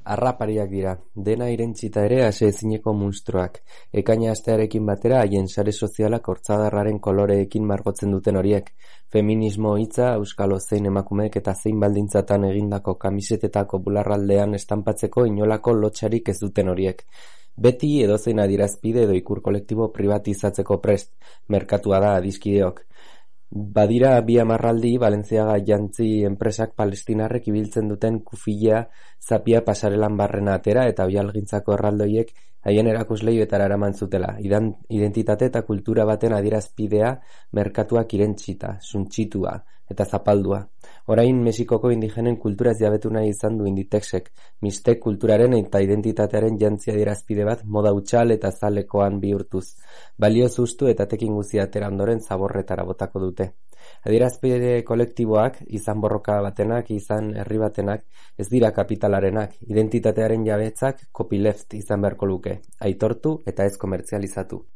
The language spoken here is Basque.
Harrapariak dira, dena irentsita ere aseezineko munstroak. Ekaina astearekin batera haien sare sozialak hortzadarraren koloreekin margotzen duten horiek. Feminismo hitza euskalo zein emakumeek eta zein baldintzatan egindako kamisetetako bularraldean estanpatzeko inolako lotsarik ez duten horiek. Beti edozein adierazpide edo ikur kolektibo privatizatzeko prest, merkatua da adiskideok. Badira bi hamarraldi Balentziaga jantzi enpresak palestinarrek ibiltzen duten kufila zapia pasarelan barrena atera eta oihalgintzako erraldoiek haien erakusleietara eraman zutela. Identitate eta kultura baten adierazpidea merkatuak irentsita, suntsitua eta zapaldua. Orain Mexikoko indigenen kulturaz jabetu nahi izan du Inditexek, Mixtec kulturaren eta identitatearen jantzi adierazpide bat moda hutsal eta zalekoan bihurtuz. Balio zuztu eta tekin guzia atera ondoren zaborretara botako dute. Adierazpide kolektiboak, izan borroka batenak, izan herri batenak, ez dira kapitalarenak, identitatearen jabetzak copyleft izan beharko luke, aitortu eta ez komertzializatu.